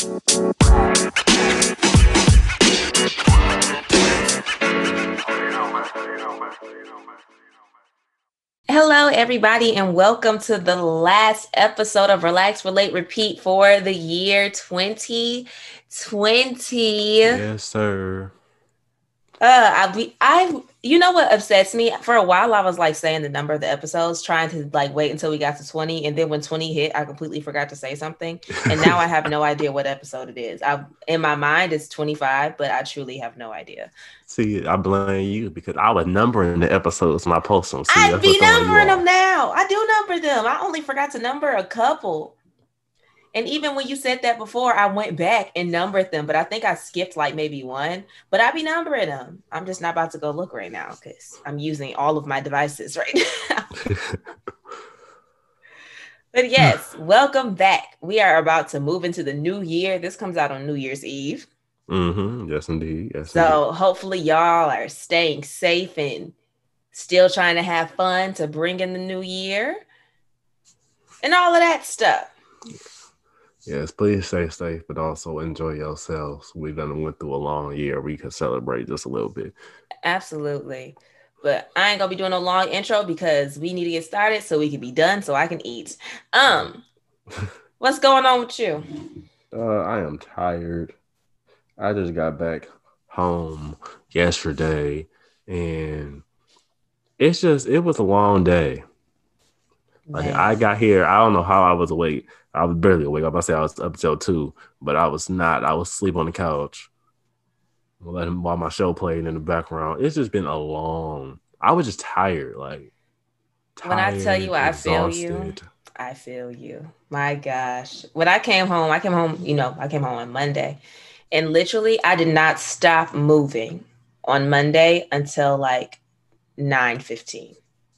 Hello, everybody, and welcome to the last episode of Relax, Relate, Repeat for the year 2020. Yes, sir. You know what upsets me? For a while, I was like saying the number of the episodes, trying to like wait until we got to 20, and then when 20 hit, I completely forgot to say something, and now I have no idea what episode it is. In my mind, it's 25, but I truly have no idea. See, I blame you because I was numbering the episodes when I post them. See, I'd that's be what's throwing you numbering them off. now. I do number them. I only forgot to number a couple. And even when you said that before, I went back and numbered them, but I think I skipped like maybe one. But I be numbering them. I'm just not about to go look right now because I'm using all of my devices right now. But yes, welcome back. We are about to move into the new year. This comes out on New Year's Eve. Yes, indeed. Yes, indeed. So hopefully y'all are staying safe and still trying to have fun to bring in the new year and all of that stuff. Yes, please stay safe, but also enjoy yourselves. We've went through a long year. We can celebrate just a little bit. Absolutely. But I ain't gonna be doing no long intro because we need to get started so we can be done so I can eat. What's going on with you? I am tired. I just got back home yesterday and it was a long day. Like I got here, I don't know how I was awake. I was barely awake. I'm about to say I was up till 2, but I was not. I was asleep on the couch. While my show played in the background. It's just been a long. I was just tired, like when I tell you I exhausted. I feel you. My gosh. When I came home, I came home on Monday. And literally I did not stop moving on Monday until like 9:15.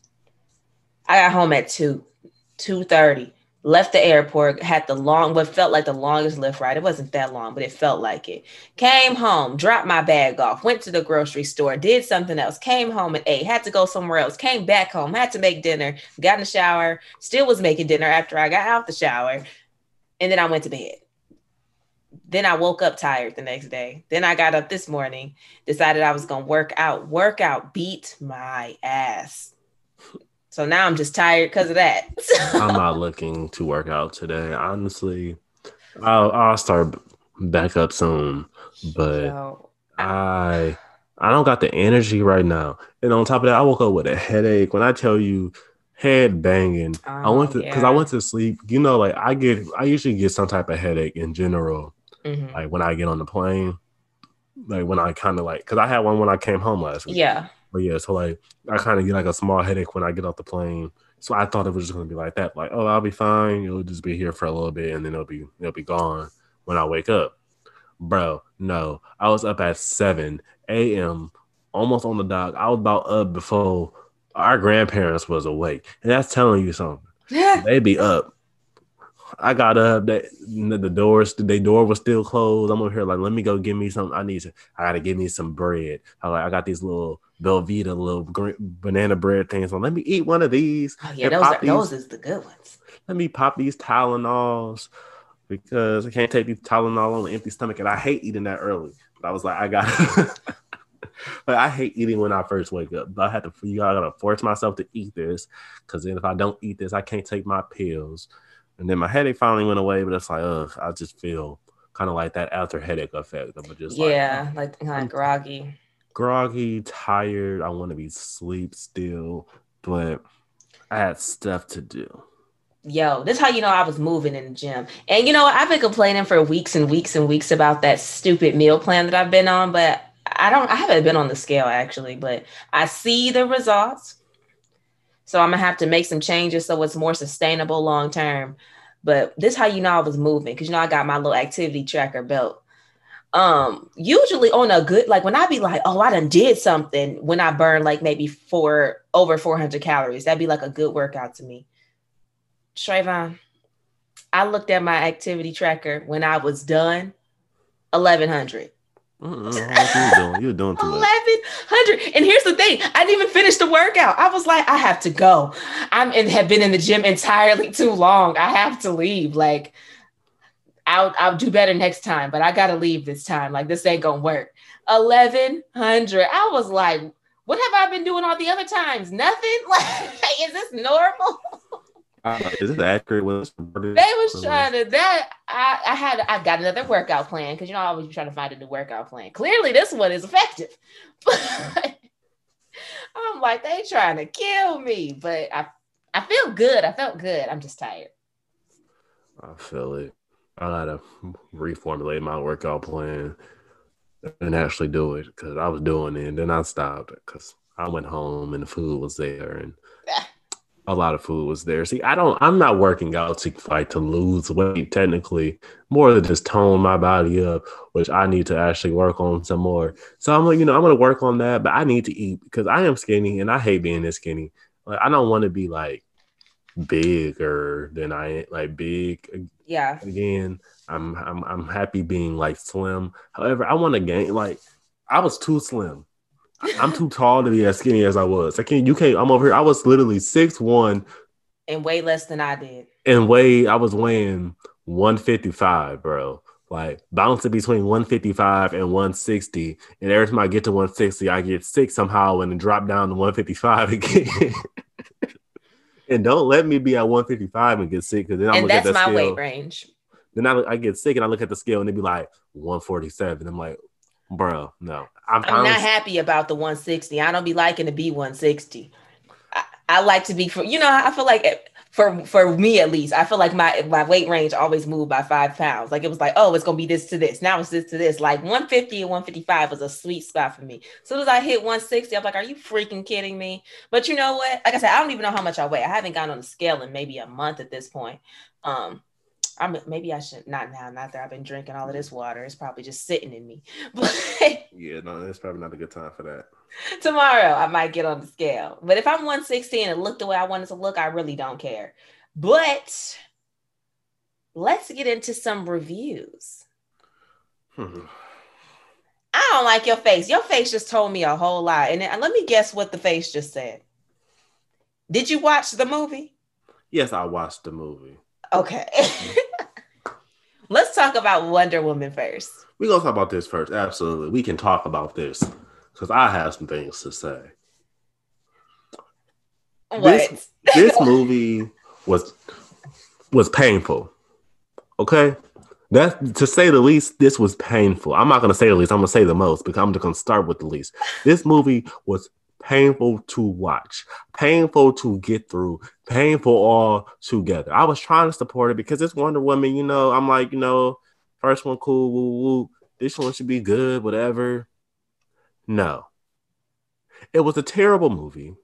I got home at 2:30. Left the airport, had what felt like the longest Lyft ride. It wasn't that long, but it felt like it. Came home, dropped my bag off, went to the grocery store, did something else, came home and ate, had to go somewhere else, came back home, had to make dinner, got in the shower, still was making dinner after I got out the shower, and then I went to bed. Then I woke up tired the next day. Then I got up this morning, decided I was going to work out. Workout beat my ass. So now I'm just tired because of that. I'm not looking to work out today. Honestly, I'll start back up soon, but I don't got the energy right now. And on top of that, I woke up with a headache. When I tell you head banging, because I went to sleep. You know, like I usually get some type of headache in general. Mm-hmm. Like when I get on the plane, like when I kind of like, because I had one when I came home last week. Yeah. But yeah, so like I kind of get like a small headache when I get off the plane. So I thought it was just gonna be like that, like, oh, I'll be fine. It'll just be here for a little bit, and then it'll be gone when I wake up. Bro, no, I was up at 7 a.m. almost on the dot. I was about up before our grandparents was awake, and that's telling you something. They be up. I got up. The door was still closed. I'm over here like, let me go get me something. I gotta give me some bread. I got these little Belvita, little banana bread things. So let me eat one of these. Oh yeah, those is the good ones. Let me pop these Tylenols because I can't take these Tylenol on an empty stomach, and I hate eating that early. But I was like, I got. But I hate eating when I first wake up. But I gotta force myself to eat this because then if I don't eat this, I can't take my pills. And then my headache finally went away, but it's like, I just feel kind of like that after headache effect. I'm just like kind of groggy, tired. I want to be asleep still, but I had stuff to do. Yo, this is how you know I was moving in the gym. And you know, I've been complaining for weeks and weeks and weeks about that stupid meal plan that I've been on, but I haven't been on the scale actually, but I see the results. So I'm gonna have to make some changes so it's more sustainable long term. But this is how you know I was moving, because you know I got my little activity tracker belt. Usually on a good, like when I be like, oh, I done did something when I burn like maybe over 400 calories. That'd be like a good workout to me. Trayvon, I looked at my activity tracker when I was done, 1,100. What you doing too much. 1,100. And here's the thing. I didn't even finish the workout. I was like, I have to go. Have been in the gym entirely too long. I have to leave. Like, I'll do better next time, but I gotta leave this time. Like this ain't gonna work. 1,100. I was like, what have I been doing all the other times? Nothing. Like, is this normal? Is this accurate? They was trying to that. I got another workout plan because I always be trying to find a new workout plan. Clearly, this one is effective. But I'm like, they trying to kill me, but I feel good. I felt good. I'm just tired. I feel it. I gotta reformulate my workout plan and actually do it because I was doing it and then I stopped because I went home and the food was there and a lot of food was there. See, I'm not working out to lose weight technically, more than just tone my body up, which I need to actually work on some more. So I'm like, I'm going to work on that, but I need to eat because I am skinny and I hate being this skinny. Like, I don't want to be like bigger than I like big. Yeah. Again, I'm happy being like slim. However, I want to gain, like I was too slim. I'm too tall to be as skinny as I was. I'm over here. I was literally 6'1" and way less than I did. And I was weighing 155, bro. Like bouncing between 155 and 160. And every time I get to 160, I get sick somehow and then drop down to 155 again. And don't let me be at 155 and get sick because then I'm looking at the scale. And that's my weight range. Then I get sick and I look at the scale and it'd be like 147. I'm like, bro, no. I'm not happy about the 160. I don't be liking to be 160. I like to be I feel like for me at least, I feel like my weight range always moved by 5 pounds. Like it was like, oh, it's gonna be this to this. Now it's this to this. Like 150 and 155 was a sweet spot for me. As soon as I hit 160, I'm like, are you freaking kidding me? But you know what? Like I said, I don't even know how much I weigh. I haven't gone on the scale in maybe a month at this point. Maybe I should not now. Not that I've been drinking all of this water. It's probably just sitting in me. But yeah, no, it's probably not a good time for that. Tomorrow I might get on the scale. But if I'm 160 and it looked the way I wanted to look, I really don't care. But let's get into some reviews. I don't like your face. Your face just told me a whole lot. And let me guess what the face just said. Did you watch the movie? Yes, I watched the movie. Okay. Let's talk about Wonder Woman first. We're going to talk about this first. Absolutely. We can talk about this because I have some things to say. What? This movie was painful. Okay? That, to say the least, this was painful. I'm not going to say the least. I'm going to say the most because I'm just going to start with the least. This movie was painful to watch, painful to get through, painful all together. I was trying to support it because it's Wonder Woman, I'm like, first one cool, woo, woo. This one should be good, whatever. No. It was a terrible movie.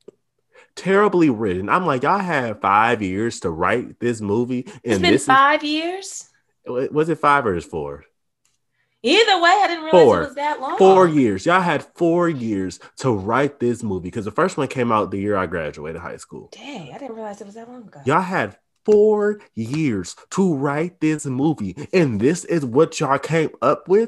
Terribly written. I'm like, y'all had 5 years to write this movie. It's been 5 years? Was it 5 or 4? Either way, I didn't realize it was that long. 4 years. Y'all had 4 years to write this movie because the first one came out the year I graduated high school. Dang, I didn't realize it was that long ago. Y'all had 4 years to write this movie, and this is what y'all came up with?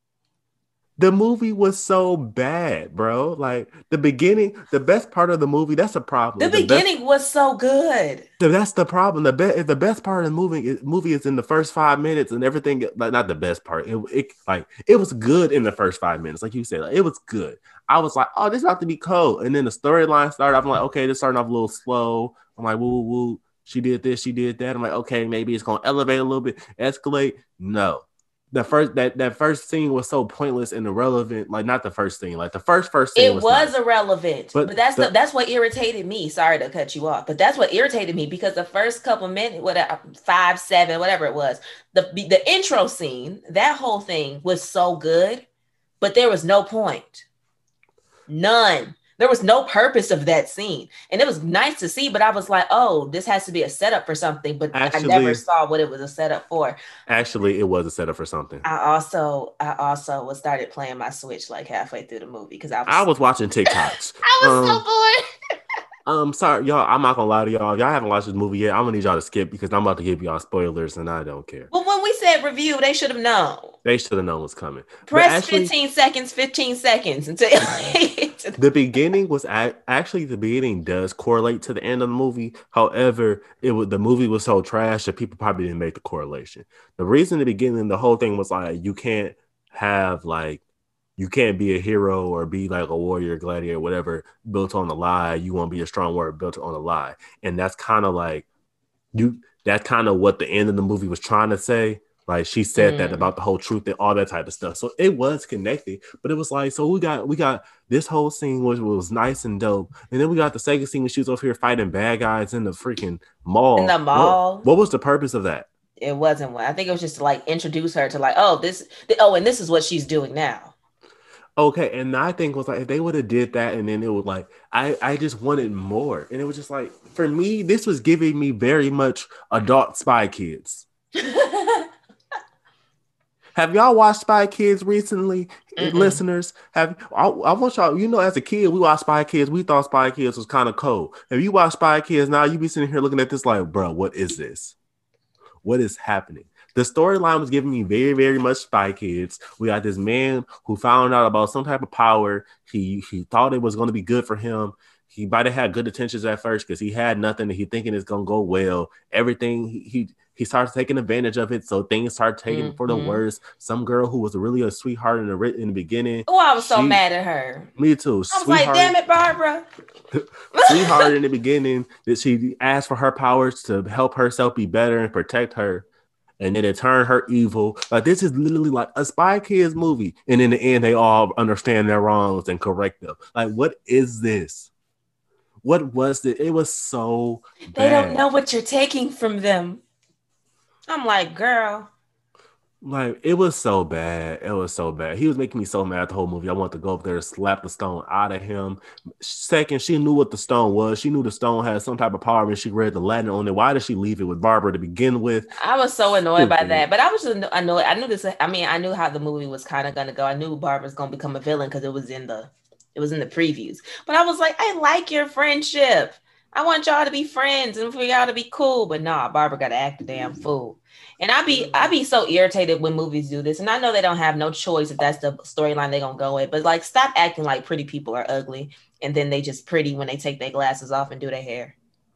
The movie was so bad, bro. Like the beginning, the best part of the movie, that's a problem. The beginning was so good. That's the problem. The best part of the movie is in the first 5 minutes and everything. Like not the best part. It was good in the first 5 minutes, like you said. Like, it was good. I was like, oh, this is about to be cold. And then the storyline started. I'm like, okay, this starting off a little slow. I'm like, woo woo. She did this. She did that. I'm like, okay, maybe it's gonna elevate a little bit, escalate. No. The first scene was so pointless and irrelevant. Like not the first scene, like the first scene. It was irrelevant, but that's what irritated me. Sorry to cut you off, but that's what irritated me because the first couple minutes, 5, 7, whatever it was, the intro scene, that whole thing was so good, but there was no point, none. There was no purpose of that scene. And it was nice to see, but I was like, oh, this has to be a setup for something. But actually, I never saw what it was a setup for. Actually, it was a setup for something. I also started playing my Switch like halfway through the movie because I was watching TikToks. I was so bored. Sorry, y'all. I'm not gonna lie to y'all. If y'all haven't watched this movie yet, I'm gonna need y'all to skip because I'm about to give y'all spoilers and I don't care. Well, when we said review, they should have known. They should have known what's coming. But Press actually, 15 seconds until the beginning was actually the beginning does correlate to the end of the movie. However, the movie was so trash that people probably didn't make the correlation. The reason the beginning, the whole thing was like you can't be a hero or be like a warrior, gladiator, whatever, built on a lie. You want to be a strong warrior built on a lie, and that's kind of like That's kind of what the end of the movie was trying to say. Like she said that about the whole truth and all that type of stuff. So it was connected, but it was like, so we got this whole scene which was nice and dope. And then we got the second scene when she was over here fighting bad guys in the freaking mall. In the mall. What was the purpose of that? It wasn't one. I think it was just to like introduce her to like, and this is what she's doing now. Okay, and I think was like if they would have did that, and then it would like I just wanted more, and it was just like for me, this was giving me very much adult Spy Kids. Have y'all watched Spy Kids recently, listeners? I want y'all, as a kid, we watched Spy Kids. We thought Spy Kids was kind of cool. If you watch Spy Kids now, you be sitting here looking at this like, bro, what is this? What is happening? The storyline was giving me very, very much Spy Kids. We got this man who found out about some type of power. He thought it was going to be good for him. He might have had good intentions at first because he had nothing and he thinking it's going to go well. Everything, he starts taking advantage of it. So things start taking for the worse. Some girl who was really a sweetheart in the beginning. Oh, I was so mad at her. Me too. I was like, damn it, Barbara. Sweetheart in the beginning that she asked for her powers to help herself be better and protect her. And then it turned her evil. Like this is literally like a Spy Kids movie. And in the end, they all understand their wrongs and correct them. Like, what is this? What was it? It was so bad. They don't know what you're taking from them. I'm like, girl. Like, it was so bad. It was so bad. He was making me so mad the whole movie. I wanted to go up there and slap the stone out of him. Second, she knew what the stone was. She knew the stone had some type of power and she read the Latin on it. Why did she leave it with Barbara to begin with? I was so annoyed by that. But I was just annoyed. I knew this. I mean, I knew how the movie was kind of going to go. I knew Barbara's going to become a villain because it was in the previews. But I was like, I like your friendship. I want y'all to be friends and for y'all to be cool. But nah, Barbara got to act a damn fool. And I be so irritated when movies do this. And I know they don't have no choice if that's the storyline they're going to go with. But like, stop acting like pretty people are ugly. And then they just pretty when they take their glasses off and do their hair.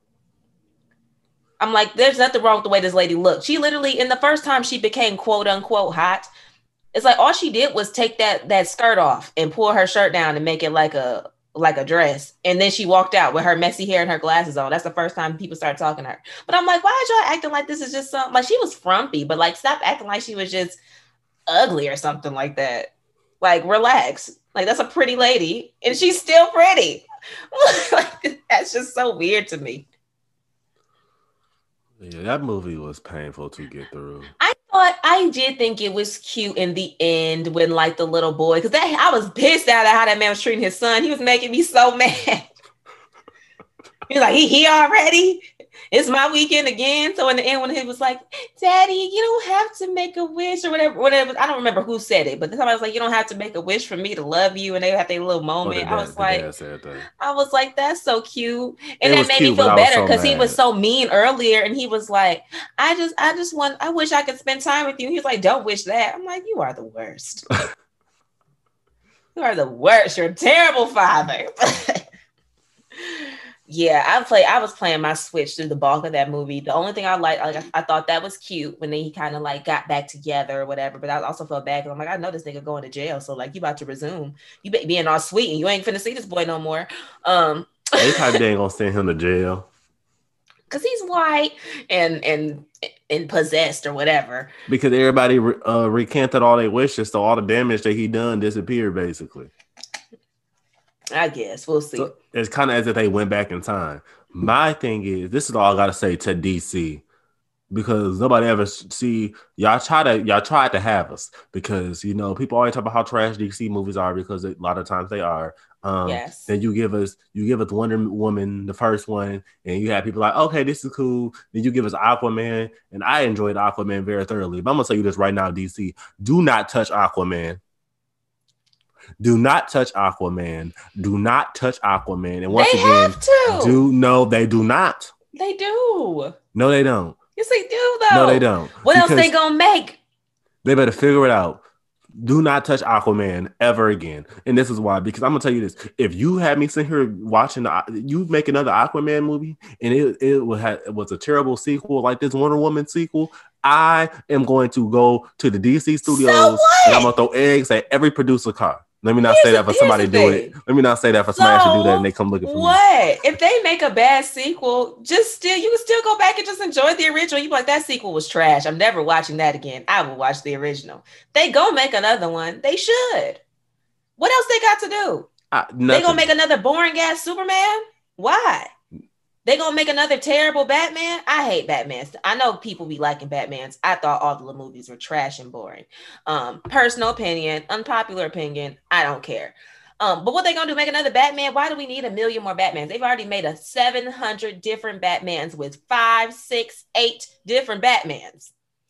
I'm like, there's nothing wrong with the way this lady looked. She literally, in the first time she became quote unquote hot, it's like all she did was take that skirt off and pull her shirt down and make it like a dress. And then she walked out with her messy hair and her glasses on. That's the first time people started talking to her. But I'm like, why are y'all acting like this is just something? Like, she was frumpy, but like, stop acting like she was just ugly or something like that. Like, relax. Like, that's a pretty lady and she's still pretty. Like, that's just so weird to me. Yeah, that movie was painful to get through. I did think it was cute in the end when like the little boy, because I was pissed out at how that man was treating his son. He was making me so mad. He was like, he already? It's my weekend again. So in the end, when he was like, Daddy, you don't have to make a wish or whatever. I don't remember who said it, but somebody was like, you don't have to make a wish for me to love you. And they had their little moment. I was like, that's so cute. And that made me feel better because he was so mean earlier. And he was like, I wish I could spend time with you. He was like, don't wish that. I'm like, you are the worst. You are the worst. You're a terrible father. Yeah, I was playing my Switch through the bulk of that movie. The only thing I I thought that was cute when he kind of like got back together or whatever. But I also felt bad because I'm like, I know this nigga going to jail, so like you about to resume. You being all sweet and you ain't finna see this boy no more. They probably ain't gonna send him to jail because he's white and possessed or whatever. Because everybody recanted all their wishes, so all the damage that he done disappeared basically. I guess we'll see. So it's kind of as if they went back in time. My thing is, this is all I gotta say to DC, because nobody ever see y'all tried to have us because people always talk about how trash DC movies are because a lot of times they are. Yes. Then you give us Wonder Woman, the first one, and you have people like, okay, this is cool. Then you give us Aquaman, and I enjoyed Aquaman very thoroughly. But I'm gonna tell you this right now, DC, do not touch Aquaman. Do not touch Aquaman. Do not touch Aquaman. And once again, they do not. They do. No, they don't. Yes, they do, though. No, they don't. What else they gonna make? They better figure it out. Do not touch Aquaman ever again. And this is why, because I'm gonna tell you this: if you had me sitting here watching you make another Aquaman movie, and it was a terrible sequel like this Wonder Woman sequel, I am going to go to the DC studios and I'm gonna throw eggs at every producer car. Let me not say that for somebody do it. Let me not say that for somebody to do that and they come looking for me. What? If they make a bad sequel, you can still go back and just enjoy the original. You be like, that sequel was trash. I'm never watching that again. I will watch the original. They go make another one. They should. What else they got to do? They gonna make another boring ass Superman? Why? They gonna make another terrible Batman? I hate Batman. I know people be liking Batmans. I thought all the movies were trash and boring. Personal opinion, unpopular opinion. I don't care. But what they gonna do? Make another Batman? Why do we need 1 million more Batmans? They've already made 700 different Batmans with 5, 6, 8 different Batmans.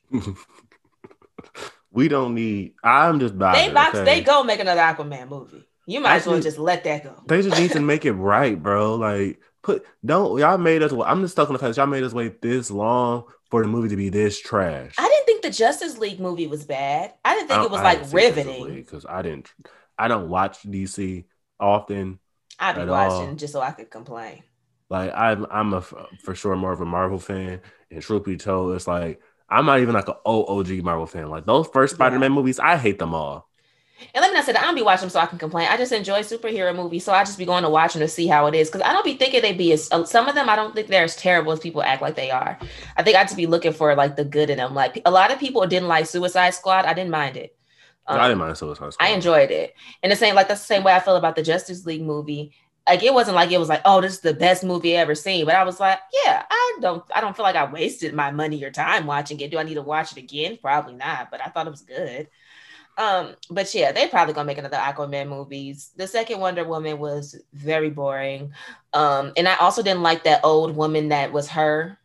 We don't need. I'm just bothered. They go make another Aquaman movie. You might as well just let that go. They just need to make it right, bro. Like. Y'all made us. I'm just stuck on the fact that y'all made us wait this long for the movie to be this trash. I didn't think the Justice League movie was bad. I didn't think it was like riveting. Because I don't watch DC often. I'd be watching just so I could complain. Like I'm for sure more of a Marvel fan, and truth be told, it's like I'm not even like an OG Marvel fan. Like those first Spider-Man movies, I hate them all. And let me not say that I don't be watching them so I can complain. I just enjoy superhero movies, so I just be going to watch them to see how it is. Because I don't be thinking they be as some of them. I don't think they're as terrible as people act like they are. I think I just be looking for like the good in them. Like a lot of people didn't like Suicide Squad. I didn't mind it. I didn't mind Suicide Squad. I enjoyed it. And that's the same way I feel about the Justice League movie. Like it wasn't like oh, this is the best movie I ever seen. But I was like, yeah, I don't feel like I wasted my money or time watching it. Do I need to watch it again? Probably not. But I thought it was good. But yeah, they probably gonna make another Aquaman movies. The second Wonder Woman was very boring. And I also didn't like that old woman that was her.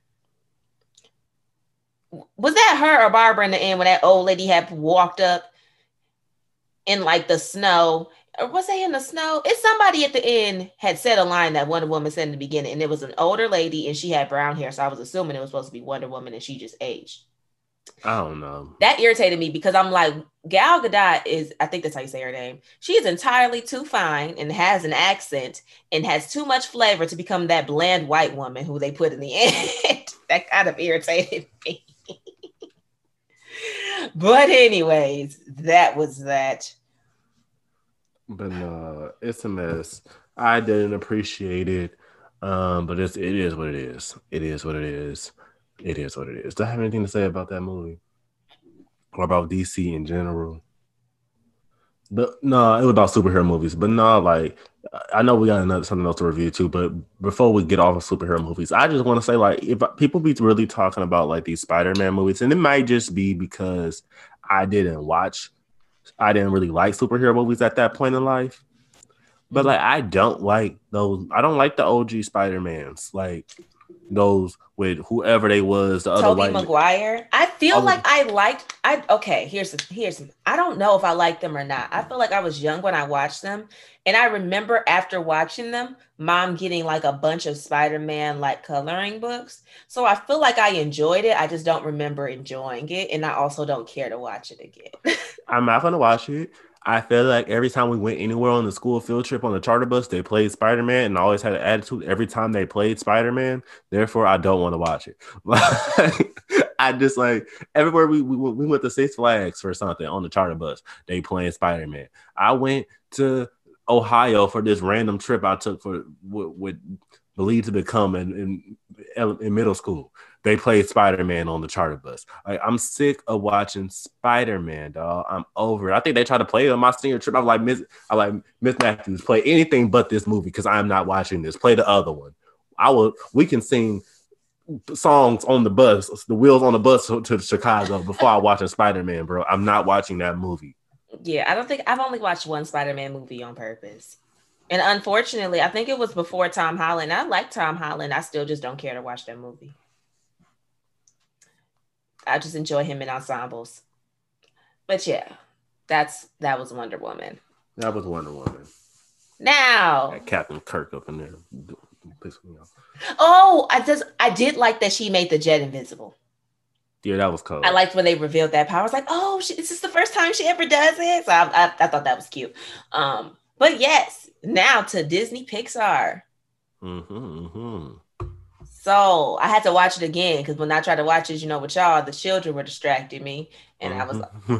Was that her or Barbara in the end when that old lady had walked up in like the snow? Or was they in the snow? It's somebody at the end had said a line that Wonder Woman said in the beginning, and it was an older lady and she had brown hair. So I was assuming it was supposed to be Wonder Woman and she just aged. I don't know. That irritated me because I'm like, Gal Gadot is, I think that's how you say her name. She is entirely too fine and has an accent and has too much flavor to become that bland white woman who they put in the end. That kind of irritated me. But anyways, that was that. But no, it's a mess. I didn't appreciate it. But it is what it is. It is what it is. It is what it is. Do I have anything to say about that movie? Or about DC in general? But no, it was about superhero movies. But no, like I know we got something else to review too. But before we get off of superhero movies, I just want to say, like, if people be really talking about like these Spider-Man movies, and it might just be because I didn't really like superhero movies at that point in life. But like I don't like those. I don't like the OG Spider-Mans. Like those with whoever they was, the other Tobey Maguire. I feel like here's I don't know if I like them or not. I feel like I was young when I watched them, and I remember after watching them, mom getting like a bunch of Spider-Man like coloring books. So I feel like I enjoyed it. I just don't remember enjoying it, and I also don't care to watch it again. I'm not gonna watch it. I feel like every time we went anywhere on the school field trip on the charter bus, they played Spider-Man, and I always had an attitude every time they played Spider-Man. Therefore, I don't want to watch it. I just like everywhere we went to Six Flags for something on the charter bus, they playing Spider-Man. I went to Ohio for this random trip I took for what believed to become in middle school. They played Spider-Man on the charter bus. Like, I'm sick of watching Spider-Man, dog. I'm over it. I think they tried to play it on my senior trip. I'm like, Miss Matthews, play anything but this movie because I'm not watching this. Play the other one. We can sing songs on the bus, the wheels on the bus to Chicago before I watch a Spider-Man, bro. I'm not watching that movie. Yeah, I don't think I've only watched one Spider-Man movie on purpose. And unfortunately, I think it was before Tom Holland. I like Tom Holland. I still just don't care to watch that movie. I just enjoy him in ensembles. But yeah, that was Wonder Woman. That was Wonder Woman. Now, Captain Kirk up in there pissing me off. Oh, I did like that she made the jet invisible. Yeah, that was I cold. liked when they revealed that power. I was like, oh, this is the first time she ever does it. So I thought that was cute. But yes, now to Disney Pixar. Mm-hmm. So I had to watch it again because when I tried to watch it, with y'all, the children were distracting me, and I was Mm-hmm.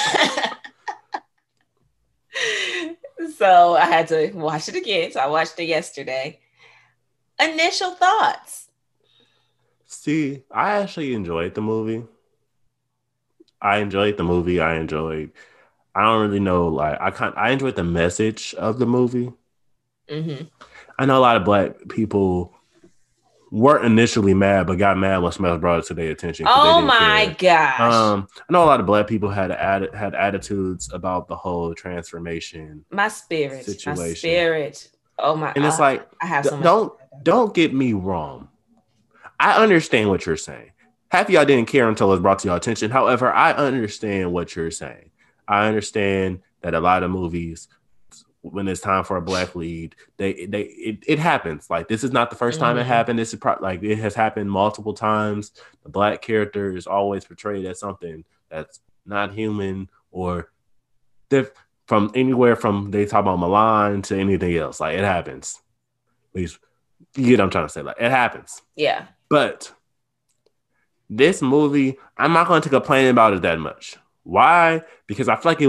so I had to watch it again. So I watched it yesterday. Initial thoughts. See, I actually enjoyed the movie. I enjoyed the movie. I don't really know, like I enjoyed the message of the movie. Mm-hmm. I know a lot of black people weren't initially mad, but got mad when Smash brought it to their attention because they Oh didn't my care. gosh. I know a lot of black people had attitudes about the whole transformation My spirit. My situation, spirit. Oh my and it's like, I have so much to don't say about that. don't get me wrong. I understand what you're saying. Half of y'all didn't care until it was brought to your attention. However, I understand what you're saying. I understand that a lot of movies, when it's time for a black lead, it happens. Like, this is not the first time it Mm-hmm. happened. This is like, it has happened multiple times. The black character is always portrayed as something that's not human or from anywhere from they talk about Milan to anything else. Like, it happens. At least you get what I'm trying to say. Like, it happens. Yeah. But this movie, I'm not going to complain about it that much. Why? Because I feel like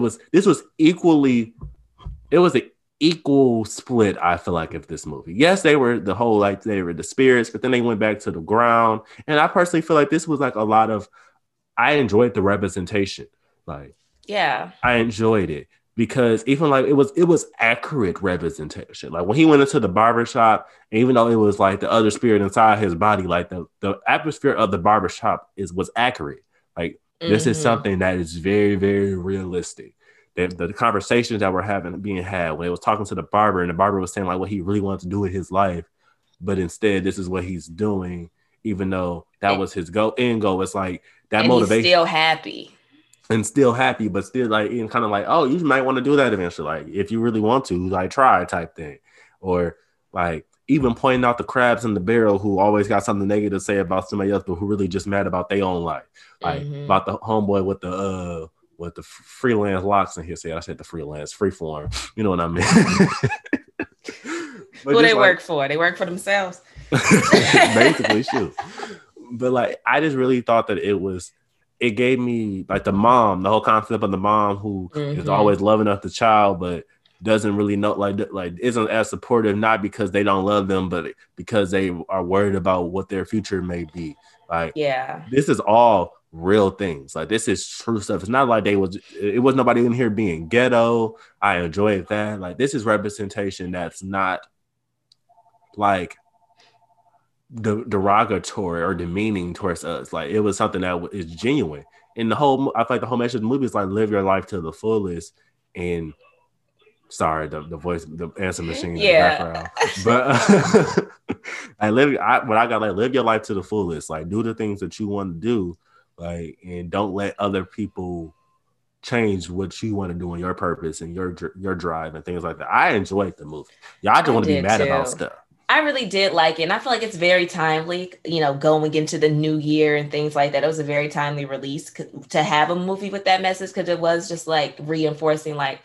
it was an equal split. I feel like of this movie. Yes, they were they were the spirits, but then they went back to the ground. And I personally feel like this was like a lot of. I enjoyed the representation. Like, Yeah. I enjoyed it because even like it was accurate representation. Like when he went into the barbershop, even though it was like the other spirit inside his body, like the atmosphere of the barbershop was accurate. Like, this is Mm-hmm. something that is very, very realistic. The conversations that were being had when they was talking to the barber, and the barber was saying like what he really wanted to do with his life, but instead this is what he's doing, even though that And, was his end goal. It's like that and he's motivation still happy. and still happy, but still like and kind of like, oh, you might want to do that eventually. Like, if you really want to, like, try type thing. Or like even pointing out the crabs in the barrel who always got something negative to say about somebody else, but who really just mad about their own life. Like Mm-hmm. about the homeboy with the freelance locks in his head. I said the freelance freeform. You know what I mean? But Who just they like work for? They work for themselves. basically shoot. But like I just really thought that it gave me like the whole concept of the mom who is Mm-hmm. always loving up the child, but doesn't really know like isn't as supportive, not because they don't love them, but because they are worried about what their future may be. Like, Yeah. this is all real things. Like, this is true stuff. It's not like it was nobody in here being ghetto. I enjoyed that. Like, this is representation that's not like the derogatory or demeaning towards us. Like, it was something that is genuine. And I feel like the whole message of the movie is like, live your life to the fullest. And sorry, the voice, the answer machine in the Yeah. background, but what I got, like, live your life to the fullest. Like, do the things that you want to do, like, and don't let other people change what you want to do and your purpose and your drive and things like that. I enjoyed the movie. Y'all just I want to be did mad about too. stuff. I really did like it. And I feel like it's very timely, going into the new year and things like that. It was a very timely release to have a movie with that message because it was just like reinforcing like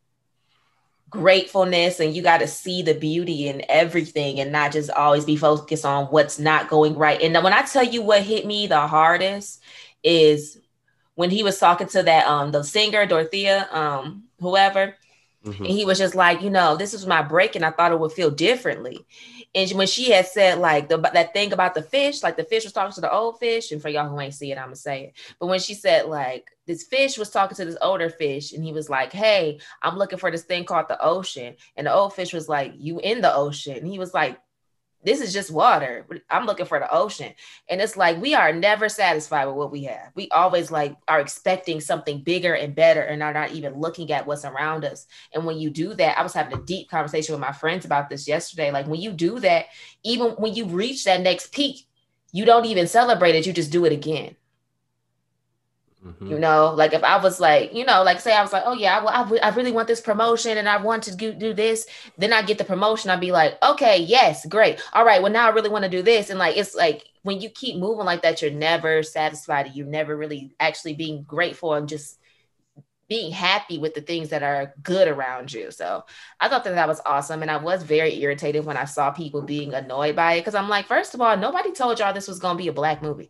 gratefulness and you got to see the beauty in everything and not just always be focused on what's not going right. And when I tell you what hit me the hardest is when he was talking to that the singer Dorothea, whoever, Mm-hmm. and he was just like, this is my break and I thought it would feel differently. And when she had said like that thing about the fish, like the fish was talking to the old fish, and for y'all who ain't see it, I'm gonna say it. But when she said like this fish was talking to this older fish, and he was like, "Hey, I'm looking for this thing called the ocean," and the old fish was like, "You in the ocean?" And he was like, this is just water. I'm looking for the ocean. And it's like, we are never satisfied with what we have. We always like are expecting something bigger and better and are not even looking at what's around us. And when you do that, I was having a deep conversation with my friends about this yesterday. Like when you do that, even when you reach that next peak, you don't even celebrate it. You just do it again. You know, like if I was like, you know, like say I was like, oh yeah, I really want this promotion and I want to do this. Then I get the promotion. I'd be like, okay, yes, great. All right. Well, now I really want to do this. And like, it's like when you keep moving like that, you're never satisfied. You're never really actually being grateful and just being happy with the things that are good around you. So I thought that was awesome. And I was very irritated when I saw people being annoyed by it. Cause I'm like, first of all, nobody told y'all this was going to be a Black movie.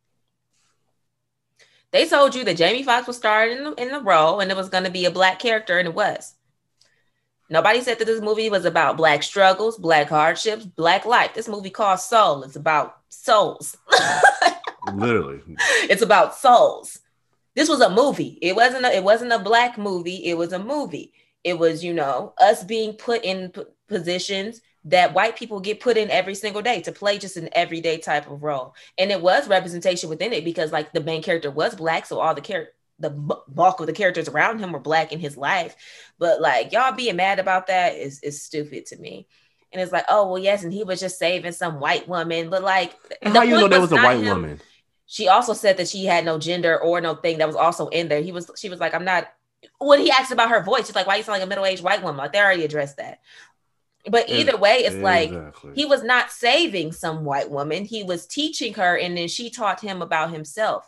They told you that Jamie Foxx was starring in the role and it was going to be a Black character, and it was. Nobody said that this movie was about Black struggles, Black hardships, Black life. This movie called Soul. It's about souls. Literally. It's about souls. This was a movie. It wasn't a Black movie. It was a movie. It was, you know, us being put in positions that white people get put in every single day to play just an everyday type of role. And it was representation within it because like the main character was Black. So all the bulk of the characters around him were Black in his life. But like y'all being mad about that is stupid to me. And it's like, oh, well, yes. And he was just saving some white woman. But like, and how you know there was a white woman? She also said that she had no gender or no thing that was also in there. She was like, I'm not, when he asked about her voice, she's like, why you sound like a middle-aged white woman? Like they already addressed that. But either way, it's like he was not saving some white woman. He was teaching her, and then she taught him about himself.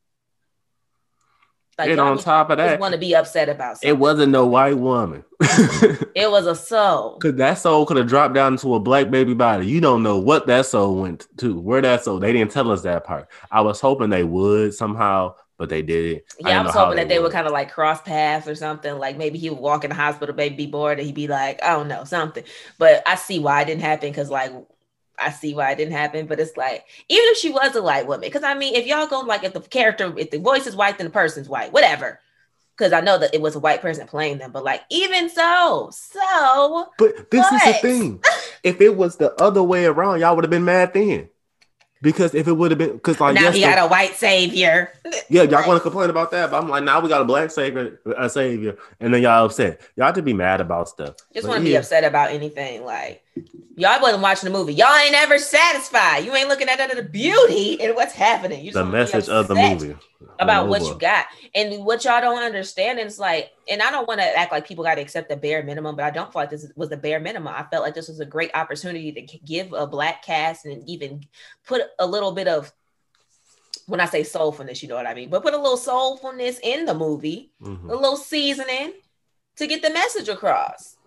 Like, and on top of that, want to be upset about something. It wasn't no white woman. It was a soul. Because that soul could have dropped down into a Black baby body. You don't know what that soul went to, where that soul. They didn't tell us that part. I was hoping they would somehow, but they didn't. Yeah, I was hoping that they would kind of like cross paths or something. Like maybe he would walk in the hospital, maybe be bored, and he'd be like, I don't know, something. But I see why it didn't happen because like I see why it didn't happen. But it's like, even if she was a white woman, because I mean, if y'all go like if the voice is white, then the person's white, whatever. Because I know that it was a white person playing them, but like even so. But this is the thing. If it was the other way around, y'all would have been mad then. Because if it would have been, because like now he got a white savior. Yeah, y'all want to complain about that, but I'm like, now we got a Black savior, and then y'all upset. Y'all to be mad about stuff. Just want to be upset about anything. Like y'all wasn't watching the movie. Y'all ain't ever satisfied. You ain't looking at the beauty and what's happening. You just the message of the movie about what you got and what y'all don't understand. And it's like, and I don't want to act like people got to accept the bare minimum, but I don't feel like this was the bare minimum. I felt like this was a great opportunity to give a Black cast and even put a little bit of, when I say soulfulness, you know what I mean, but put a little soulfulness in the movie, a little seasoning to get the message across.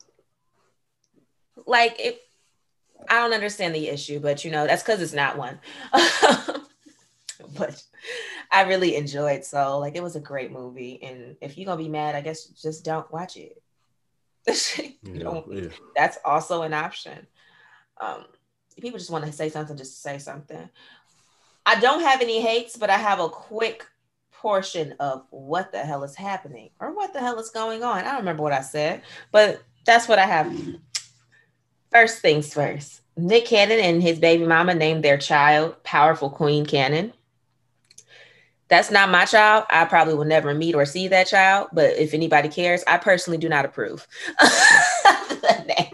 Like I don't understand the issue, but you know, that's because it's not one. But I really enjoyed Soul. Like it was a great movie. And if you're gonna be mad, I guess just don't watch it. That's also an option. People just want to say something just to say something. I don't have any hates, but I have a quick portion of what the hell is happening or what the hell is going on. I don't remember what I said, but that's what I have. First things first. Nick Cannon and his baby mama named their child Powerful Queen Cannon. That's not my child. I probably will never meet or see that child, but if anybody cares, I personally do not approve. The name.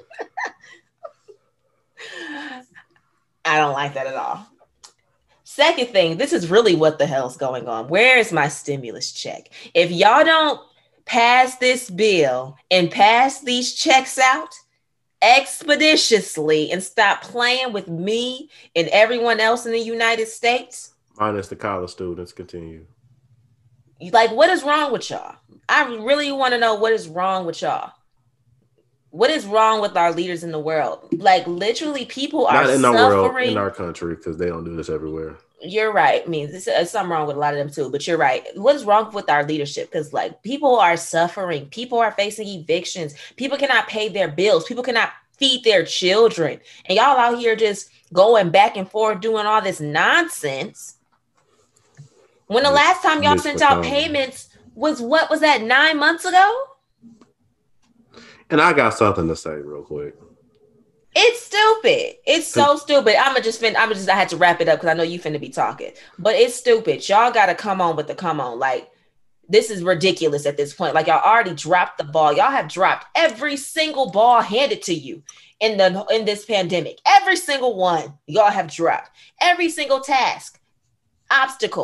I don't like that at all. Second thing, this is really what the hell's going on. Where is my stimulus check? If y'all don't pass this bill and pass these checks out expeditiously and stop playing with me and everyone else in the United States. Minus the college students, continue. Like, what is wrong with y'all? I really want to know what is wrong with y'all. What is wrong with our leaders in the world? Like, literally, people are not in suffering. Our world, in our country, because they don't do this everywhere. You're right. I mean, there's something wrong with a lot of them too, but you're right. What is wrong with our leadership? Because like people are suffering. People are facing evictions. People cannot pay their bills. People cannot feed their children. And y'all out here just going back and forth doing all this nonsense. When the last time y'all sent out payments was, what was that, 9 months ago? And I got something to say real quick. It's stupid. It's so stupid. I had to wrap it up because I know you finna be talking. But it's stupid. Y'all gotta come on with the come on. Like, this is ridiculous at this point. Like, y'all already dropped the ball. Y'all have dropped every single ball handed to you in this pandemic. Every single one y'all have dropped. Every single task, obstacle,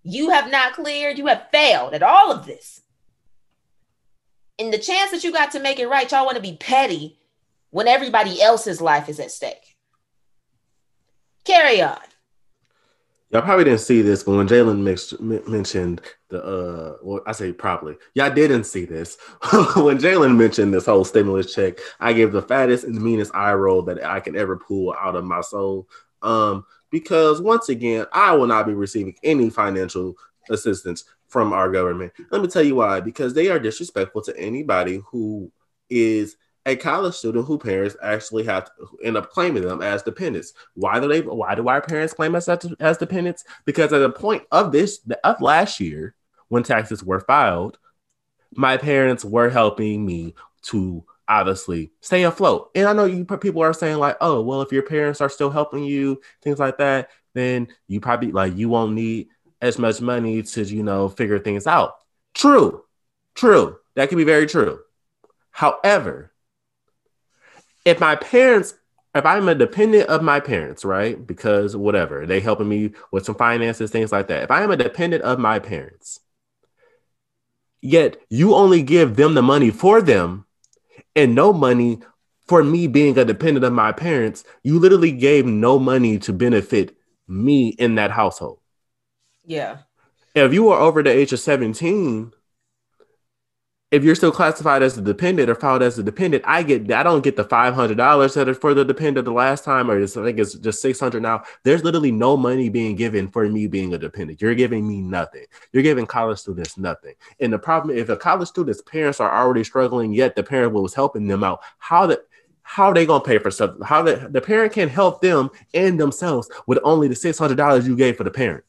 You have not cleared. You have failed at all of this. And the chance that you got to make it right, y'all want to be petty when everybody else's life is at stake. Carry on. Y'all probably didn't see this, but when Jalen mentioned the well, I say probably, y'all didn't see this. When Jalen mentioned this whole stimulus check, I gave the fattest and meanest eye roll that I can ever pull out of my soul. Because once again, I will not be receiving any financial assistance from our government. Let me tell you why. Because they are disrespectful to anybody who is a college student who parents actually have to end up claiming them as dependents. Why do our parents claim us as dependents? Because at the point of last year, when taxes were filed, my parents were helping me to obviously stay afloat. And I know people are saying like, oh, well, if your parents are still helping you, things like that, then you probably like you won't need as much money to, figure things out. True. That can be very true. However, if I'm a dependent of my parents, right? Because whatever, they helping me with some finances, things like that. If I am a dependent of my parents, yet you only give them the money for them and no money for me being a dependent of my parents, you literally gave no money to benefit me in that household. Yeah. If you are over the age of 17, if you're still classified as a dependent or filed as a dependent, I don't get the $500 that are for the dependent the last time, or I think it's just $600 now. There's literally no money being given for me being a dependent. You're giving me nothing. You're giving college students nothing. And the problem, if a college student's parents are already struggling, yet the parent was helping them out, how are they gonna pay for stuff? How the parent can help them and themselves with only the $600 you gave for the parent?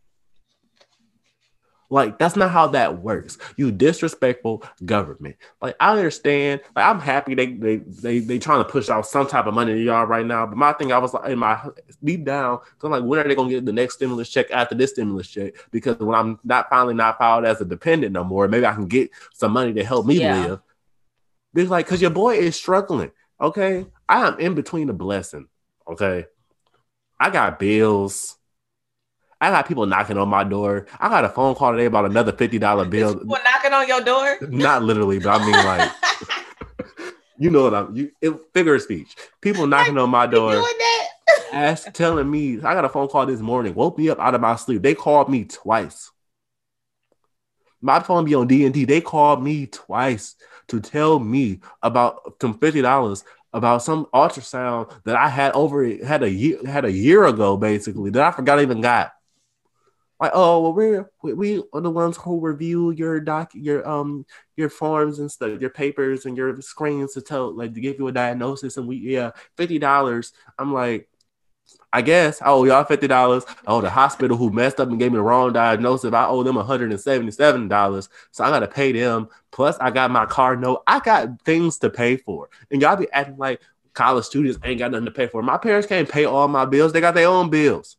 Like, that's not how that works. You disrespectful government. Like, I understand. Like, I'm happy they trying to push out some type of money to y'all right now. But my thing, I was like, in my deep down, so I'm like, when are they gonna get the next stimulus check after this stimulus check? Because when I'm not filed as a dependent no more, maybe I can get some money to help me live. Because your boy is struggling. Okay, I am in between a blessing. Okay, I got bills. I got people knocking on my door. I got a phone call today about another $50 bill. People knocking on your door? Not literally, but I mean like, you know what figure of speech. People knocking on my door. Doing that? Telling me, I got a phone call this morning, woke me up out of my sleep. They called me twice. My phone be on D&D. They called me twice to tell me about some $50 about some ultrasound that I had a year ago, basically, that I forgot I even got. Like, oh, well, we are the ones who review your forms and stuff, your papers and your screens to give you a diagnosis, and $50. I'm like, I guess I owe y'all $50. Oh, the hospital who messed up and gave me the wrong diagnosis, I owe them $177. So I gotta pay them. Plus, I got my car note. I got things to pay for, and y'all be acting like college students ain't got nothing to pay for. My parents can't pay all my bills. They got their own bills.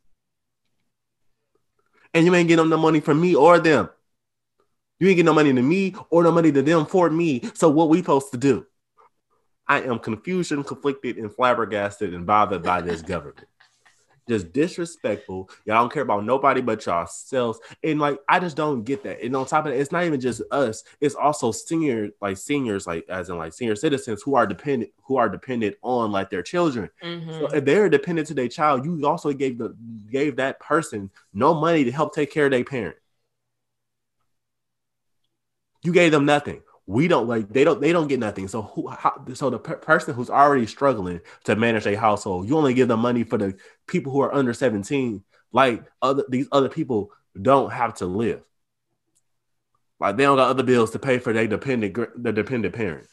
And you ain't getting no money from me or them. You ain't getting no money to me or no money to them for me. So what we supposed to do? I am confused and conflicted and flabbergasted and bothered by this government. Just disrespectful. Y'all don't care about nobody but yourselves. And I just don't get that. And on top of it, it's not even just us. It's also seniors, as in senior citizens who are dependent on their children. Mm-hmm. So if they're dependent to their child, you also gave that person no money to help take care of their parent. You gave them nothing. We don't they don't get nothing. So the person who's already struggling to manage a household, you only give them money for the people who are under 17. These other people don't have to live. They don't got other bills to pay for their dependent parent.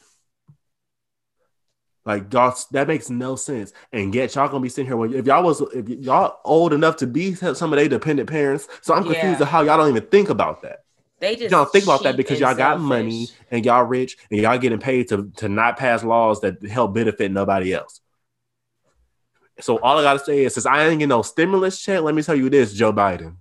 That makes no sense. And yet y'all gonna be sitting here if y'all old enough to be some of their dependent parents. So I'm confused of how y'all don't even think about that. They just don't think about that because y'all got money and y'all rich and y'all getting paid to not pass laws that help benefit nobody else. So all I gotta say is, since I ain't getting no stimulus check, let me tell you this, Joe Biden.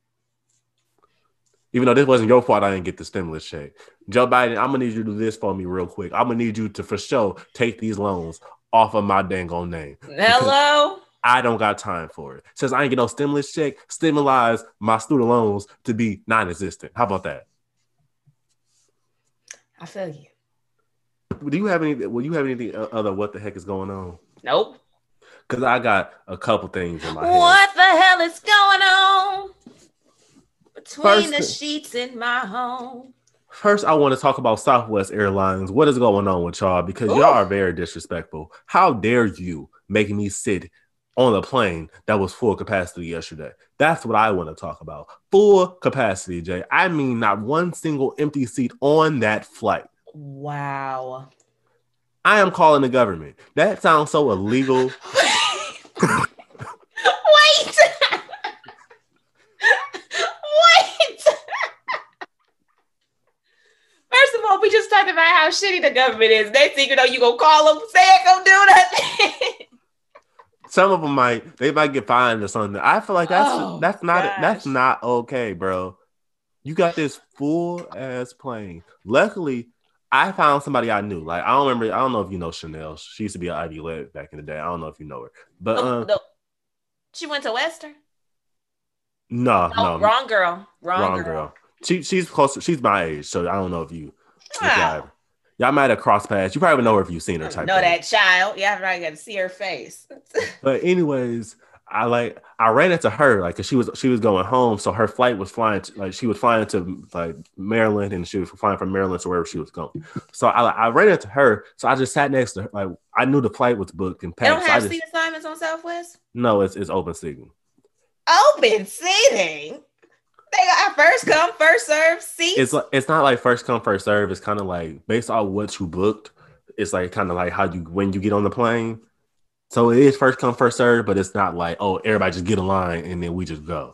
Even though this wasn't your fault, I didn't get the stimulus check. Joe Biden, I'm gonna need you to do this for me real quick. I'm gonna need you to, for sure, take these loans off of my dang on name. Hello? I don't got time for it. Since I ain't get no stimulus check, stimulate my student loans to be non-existent. How about that? I feel you. Do you have any? Will you have anything other? What the heck is going on? Nope. Because I got a couple things in my head. What the hell is going on between the sheets in my home? First, I want to talk about Southwest Airlines. What is going on with y'all? Because y'all are very disrespectful. How dare you make me sit on a plane that was full capacity yesterday? That's what I want to talk about. Full capacity, Jay. I mean, not one single empty seat on that flight. Wow. I am calling the government. That sounds so illegal. Wait. Wait. First of all, we just talked about how shitty the government is. Next thing you know, you gonna call them, say it, go do nothing. Some of them might get fined or something. I feel like that's not okay, bro. You got this full ass plane. Luckily, I found somebody I knew. Like I don't know if you know Chanel. She used to be an Ivy League back in the day. I don't know if you know her, but she went to Western. No, wrong girl. She's close. She's my age, so I don't know if you. Y'all might have crossed paths. You probably know her if you've seen her. Type know that child. Yeah, I probably got to see her face. But anyways, I ran into her like, cause she was going home, so her flight was flying she was flying to like Maryland, and she was flying from Maryland to wherever she was going. So I ran into her, so I just sat next to her. Like I knew the flight was booked and packed. They don't have seat assignments on Southwest? No, it's open seating. Open seating. They got first come, first serve seats. It's not like first come, first serve. It's kind of like based on what you booked. It's like kind of like when you get on the plane. So it is first come, first serve, but it's not like, oh, everybody just get a line and then we just go.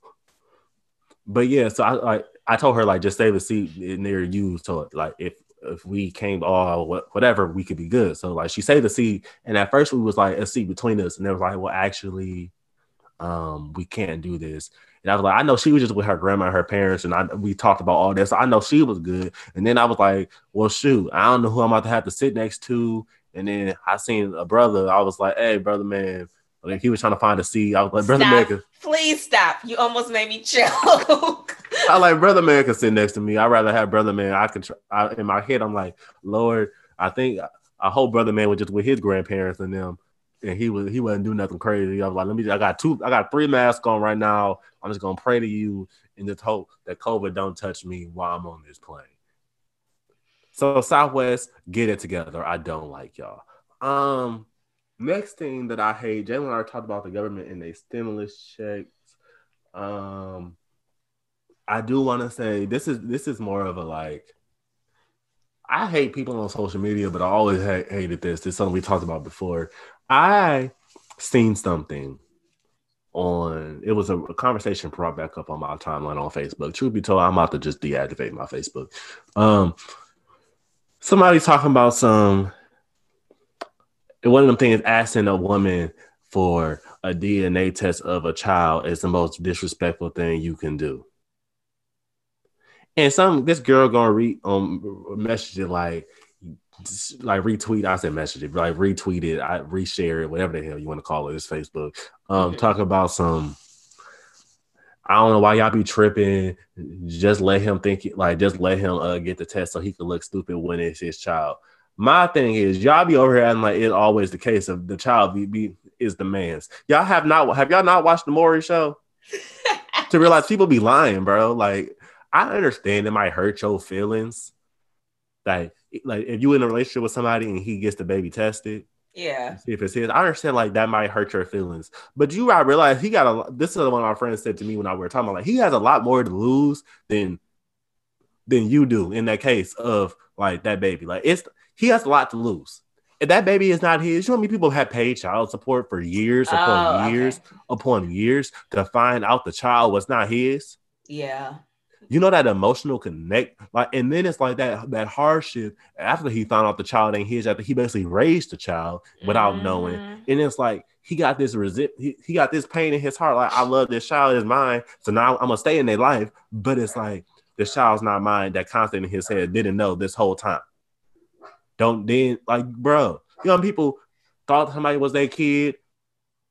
But yeah, so I told her like just save a seat near you, so like if we came whatever, we could be good. So like she saved the seat, and at first we was like a seat between us, and they was like, well, actually, we can't do this. And I was like, I know she was just with her grandma and her parents, and we talked about all this. So I know she was good. And then I was like, well, shoot, I don't know who I'm about to have to sit next to. And then I seen a brother. I was like, hey, brother, man. Like he was trying to find a seat. I was like, brother, man. Please stop. You almost made me choke. I like brother, man can sit next to me. I'd rather have brother, man. In my head, I'm like, Lord, I hope brother, man was just with his grandparents and them. And he wasn't doing nothing crazy. I was like, I got 3 masks on right now. I'm just gonna pray to you and just hope that COVID don't touch me while I'm on this plane. So Southwest, get it together. I don't like y'all. Next thing that I hate, Jalen and I talked about the government and their stimulus checks. I do want to say this is more of a like. I hate people on social media, but I always hated this. This is something we talked about before. I seen something it was a conversation brought back up on my timeline on Facebook. Truth be told, I'm about to just deactivate my Facebook. Somebody talking about one of them things, asking a woman for a DNA test of a child is the most disrespectful thing you can do. And this girl gonna message it like retweet. I said message it, like retweet it, I reshare it, whatever the hell you want to call it. It's Facebook. Talk about I don't know why y'all be tripping. Just let him get the test so he can look stupid when it's his child. My thing is, y'all be over here acting like it's always the case of the child is the man's. Have y'all not watched the Maury show to realize people be lying, bro? Like, I understand it might hurt your feelings. Like if you in a relationship with somebody and he gets the baby tested, yeah, see if it's his. I understand like that might hurt your feelings, but you gotta realize this is what my friend said to me when we were talking about, like he has a lot more to lose than you do in that case of like that baby. Like he has a lot to lose. If that baby is not his, you know how many people have paid child support for years upon years to find out the child was not his? Yeah. You know that emotional connect, like, and then it's like that hardship after he found out the child ain't his, after he basically raised the child without knowing, and it's like he got this he got this pain in his heart. Like, I love this child, is mine, so now I'm gonna stay in their life. But it's like this child's not mine. That constant in his head didn't know this whole time. Bro, you know, people thought somebody was their kid,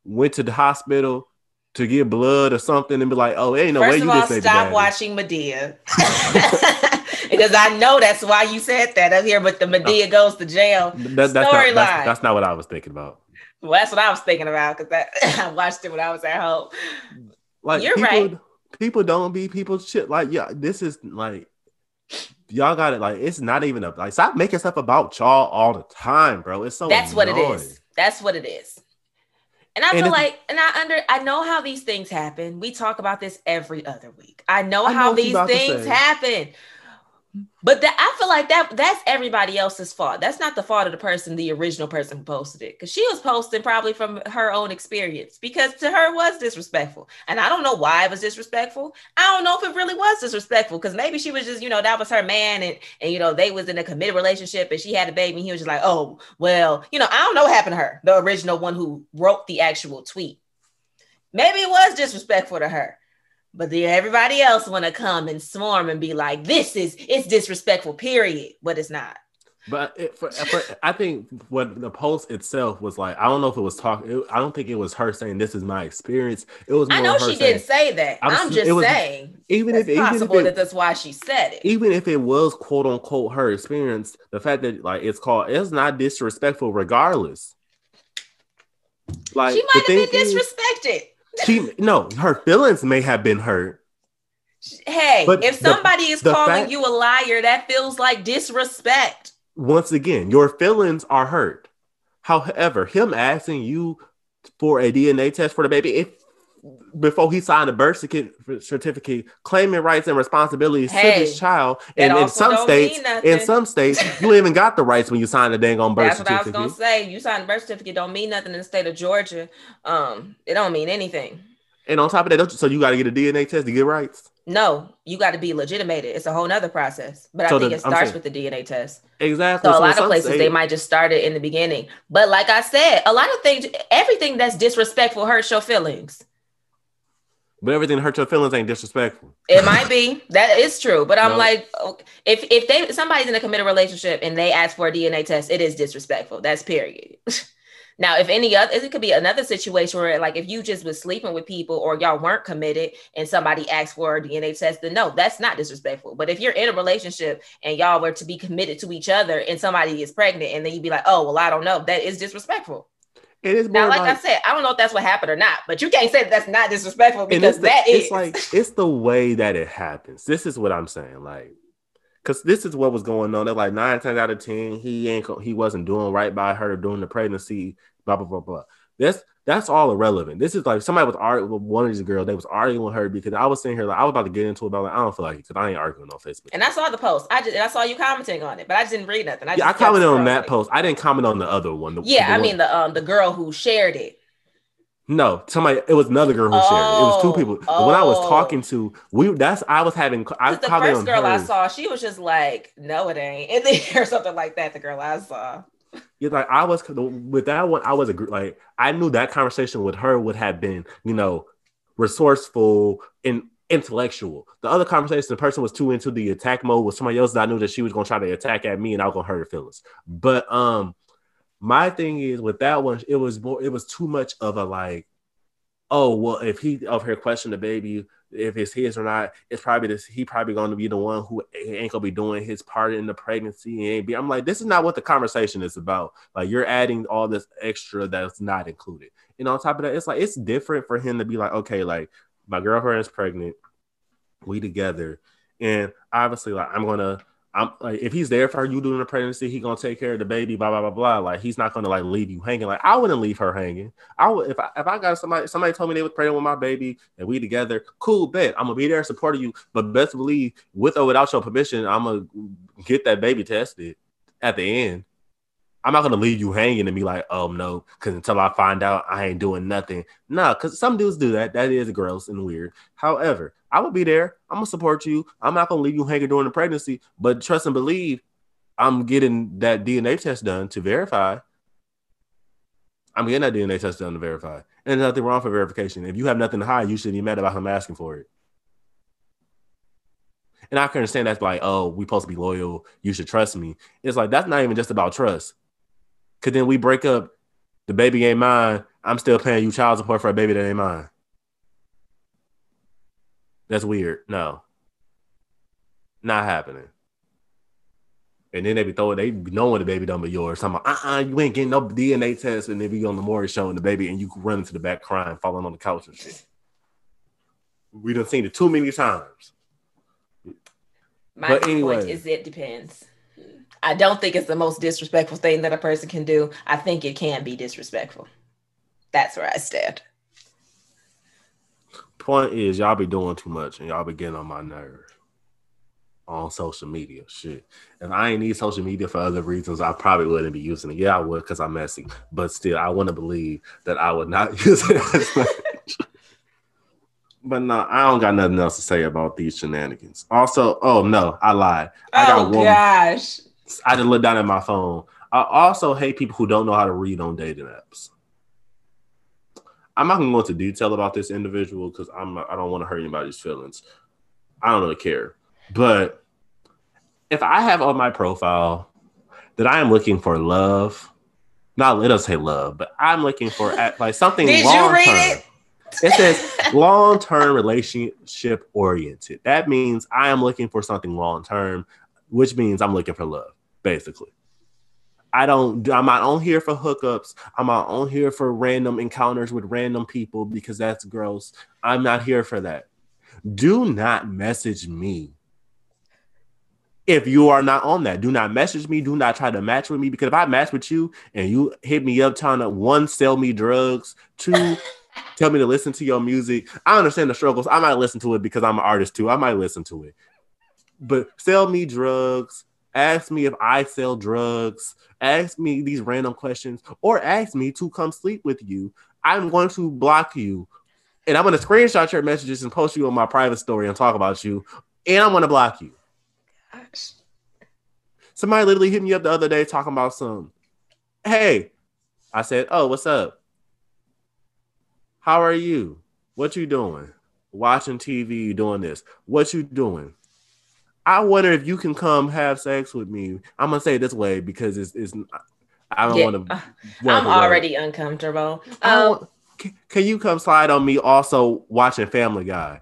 went to the hospital to get blood or something and be like, oh, ain't no way you just made the stop watching Madea. Because I know that's why you said that up here, but the Madea goes to jail storyline. That's not what I was thinking about. Well, that's what I was thinking about because I watched it when I was at home. Like, you're right. People don't be people shit. Like, yeah, this is like, y'all got it. Like, it's not even like, stop making stuff about y'all all the time, bro. It's so that's annoying. What it is. That's what it is. And I feel like, and I know how these things happen. We talk about this every other week. I know how these things happen. But I feel like that's everybody else's fault. That's not the fault of the original person who posted it. Because she was posting probably from her own experience. Because to her it was disrespectful. And I don't know why it was disrespectful. I don't know if it really was disrespectful. Because maybe she was just, that was her man. And they was in a committed relationship and she had a baby. And he was just like, oh, well, I don't know what happened to her. The original one who wrote the actual tweet. Maybe it was disrespectful to her. But then everybody else want to come and swarm and be like, it's disrespectful, period. But it's not. But I think what the post itself was like, I don't know if it was talking. I don't think it was her saying, this is my experience. It was more I know her she didn't say that. I'm just saying. That's why she said it. Even if it was quote unquote her experience, the fact that like it's not disrespectful regardless. Like, she might have been disrespected. Her feelings may have been hurt. Hey, if somebody is calling you a liar, that feels like disrespect. Once again, your feelings are hurt. However, him asking you for a DNA test for the baby, before he signed a birth certificate claiming rights and responsibilities to this child, and in some states, you even got the rights when you sign a dang on birth certificate. That's what I was gonna say. You sign a birth certificate don't mean nothing in the state of Georgia. It don't mean anything. And on top of that, so you got to get a DNA test to get rights? No, you got to be legitimated. It's a whole nother process. But I think it starts with the DNA test. Exactly. So a lot of places, they might just start it in the beginning. But like I said, a lot of things, everything that's disrespectful hurts your feelings. But everything that hurts your feelings ain't disrespectful. It might be. That is true. But I'm like, if somebody's in a committed relationship and they ask for a DNA test, it is disrespectful. That's period. Now, it could be another situation where, like, if you just was sleeping with people or y'all weren't committed and somebody asked for a DNA test, then no, that's not disrespectful. But if you're in a relationship and y'all were to be committed to each other and somebody is pregnant and then you'd be like, oh, well, I don't know. That is disrespectful. It is now, like I said, I don't know if that's what happened or not, but you can't say that's not disrespectful because it's the way that it happens. This is what I'm saying, like, because this is what was going on. They're like 9 times out of 10, he wasn't doing right by her during the pregnancy. Blah blah blah blah. That's all irrelevant. This is like somebody was arguing with one of these girls. They was arguing with her because I was sitting here like I was about to get into it, but like, I don't feel like it because I ain't arguing on Facebook. And I saw the post. I saw you commenting on it, but I just didn't read nothing. I commented on that post. I didn't comment on the other one. The girl who shared it. No, it was another girl who shared it. It was 2 people. When I was talking to, the first girl I saw, she was just like, no, it ain't. And then or something like that, the girl I saw. Yeah, like I was with that one. I was like, I knew that conversation with her would have been, resourceful and intellectual. The other conversation, the person was too into the attack mode with somebody else that I knew that she was gonna try to attack at me and I was gonna hurt her feelings. But my thing is with that one, it was too much of a like, oh well, if he over here question the baby, if it's his or not, it's probably he probably going to be the one who ain't gonna be doing his part in the pregnancy. I'm like, this is not what the conversation is about. Like, you're adding all this extra that's not included. And on top of that, it's like, it's different for him to be like, okay, like my girlfriend is pregnant, we together, and obviously like I'm like, if he's there for you during the pregnancy, he gonna take care of the baby, blah blah blah blah. Like, he's not gonna like leave you hanging. Like, I wouldn't leave her hanging. I would if I got somebody told me they was pregnant with my baby and we together, cool, bet I'm gonna be there supporting you. But best believe, with or without your permission, I'm gonna get that baby tested at the end. I'm not gonna leave you hanging and be like, oh no, because until I find out, I ain't doing nothing. No, because some dudes do that. That is gross and weird. However, I will be there. I'm gonna support you. I'm not gonna leave you hanging during the pregnancy, but trust and believe, I'm getting that DNA test done to verify. I'm getting that DNA test done to verify. And there's nothing wrong for verification. If you have nothing to hide, you shouldn't be mad about him asking for it. And I can understand that's like, oh, we supposed to be loyal. You should trust me. It's like, that's not even just about trust. Because then we break up The baby ain't mine. I'm still paying you child support for a baby that ain't mine. That's weird. No, not happening. And then they be knowing the baby don't be yours. I'm like, you ain't getting no DNA test, and they be on the morning showing the baby, and you run into the back crying, falling on the couch and shit. We done seen it too many times. My point is, it depends. I don't think it's the most disrespectful thing that a person can do. I think it can be disrespectful. That's where I stand. Point is, y'all be doing too much, and y'all be getting on my nerves on social media. Shit. If I ain't need social media for other reasons, I probably wouldn't be using it. Yeah, I would because I'm messy. But still, I want to believe that I would not use it as much. But no, I don't got nothing else to say about these shenanigans. Also, oh no, I lied. Gosh. I just looked down at my phone. I also hate people who don't know how to read on dating apps. I'm not going to go into detail about this individual because I don't want to hurt anybody's feelings. I don't really care. But if I have on my profile that I am looking for love, not let us say love, but I'm looking for like something long-term. Did you read it? It says long-term relationship oriented. That means I am looking for something long-term, which means I'm looking for love, basically. I'm not on here for hookups. I'm not on here for random encounters with random people because that's gross. I'm not here for that. Do not message me if you are not on that. Do not message me. Do not try to match with me, because if I match with you and you hit me up trying to, 1, sell me drugs, 2, tell me to listen to your music. I understand the struggles. I might listen to it because I'm an artist too. I might listen to it. But sell me drugs, ask me if I sell drugs, ask me these random questions, or ask me to come sleep with you. I'm going to block you. And I'm going to screenshot your messages and post you on my private story and talk about you. And I'm going to block you. Gosh. Somebody literally hit me up the other day talking about hey, I said, oh, what's up? How are you? What you doing? Watching TV, doing this. What you doing? I wonder if you can come have sex with me. I'm gonna say it this way because it's I don't want to. I'm already uncomfortable. Can you come slide on me? Also watching Family Guy.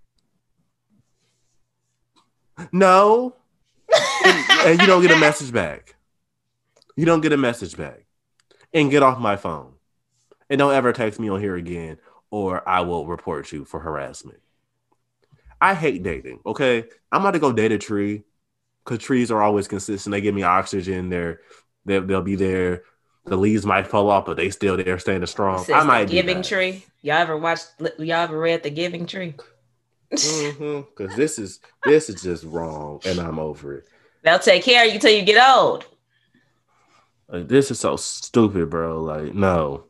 No, and you don't get a message back. You don't get a message back, and get off my phone, and don't ever text me on here again, or I will report you for harassment. I hate dating, okay? I'm about to go date a tree because trees are always consistent. They give me oxygen. They'll be there. The leaves might fall off, but they still there standing strong. I might do Giving Tree. Y'all ever read The Giving Tree? Because this is just wrong, and I'm over it. They'll take care of you till you get old. Like, this is so stupid, bro. Like, no.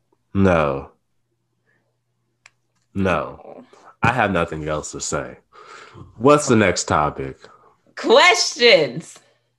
I have nothing else to say. What's the next topic? Questions.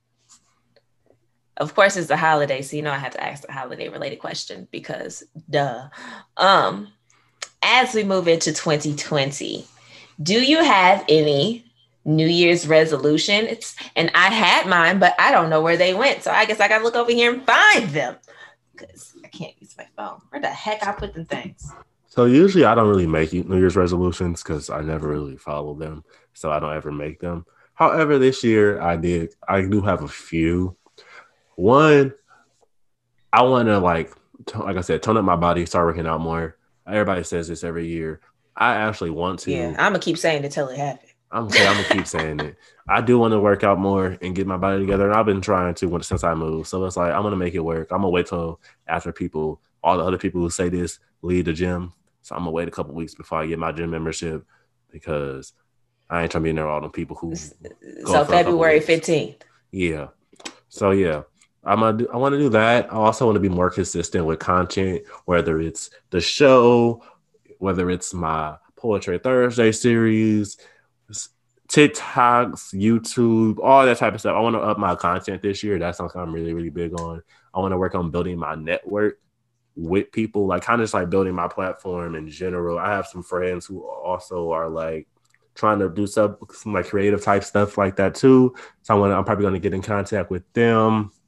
Of course, it's the holiday, so I have to ask a holiday-related question because, duh. As we move into 2020, do you have any New Year's resolutions? And I had mine, but I don't know where they went, so I guess I gotta look over here and find them because I can't use my phone. Where the heck I put them things? So usually I don't really make New Year's resolutions because I never really follow them, so I don't ever make them. However, this year I did. I do have a few. One, I want to like I said, tone up my body, start working out more. Everybody says this every year. I actually want to. Yeah, I'm gonna keep saying it till it happens. I'm gonna keep saying it. I do want to work out more and get my body together, and I've been trying to since I moved. So it's like I'm gonna make it work. I'm gonna wait till after all the other people who say this leave the gym. So I'm gonna wait a couple weeks before I get my gym membership because I ain't trying to be in there with all the people who. So February 15th. Yeah. So yeah, I want to do that. I also want to be more consistent with content, whether it's the show, whether it's my Poetry Thursday series, TikToks, YouTube, all that type of stuff. I want to up my content this year. That's something I'm really, really big on. I want to work on building my network with people, like kind of just like building my platform in general. I have some friends who also are like trying to do some like creative type stuff like that too. So I'm probably going to get in contact with them.